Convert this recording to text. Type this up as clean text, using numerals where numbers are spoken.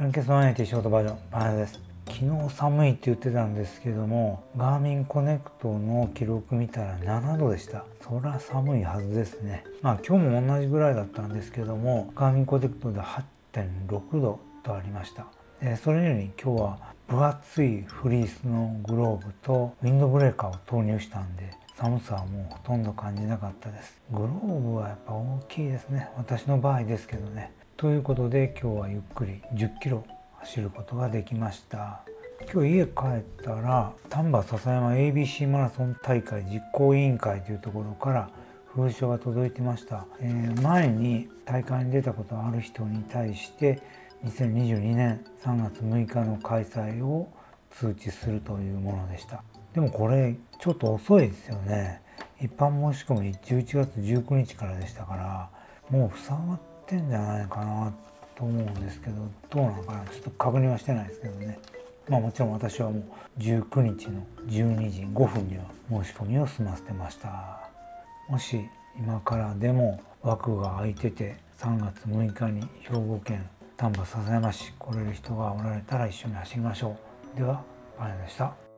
ランケソンエイティショートバージョンバナナです。昨日寒いって言ってたんですけども、ガーミンコネクトの記録見たら7度でした。そりゃ寒いはずですね。今日も同じぐらいだったんですけども、ガーミンコネクトで 8.6 度とありました。それより今日は分厚いフリースのグローブとウィンドブレーカーを投入したんで、寒さはもうほとんど感じなかったです。グローブはやっぱ大きいですね。私の場合ですけどね。ということで今日はゆっくり10キロ走ることができました。今日家帰ったら丹波篠山 ABC マラソン大会実行委員会というところから封書が届いてました。前に大会に出たことある人に対して2022年3月6日の開催を通知するというものでした。でもこれちょっと遅いですよね。一般申し込み11月19日からでしたから、もう塞がってんじゃないかなと思うんですけど、どうなのかな、ちょっと確認はしてないですけどね。もちろん私はもう19日の12時5分には申し込みを済ませてました。もし今からでも枠が空いてて3月6日に兵庫県丹波篠山市来れる人がおられたら一緒に走りましょう。では、バナナでした。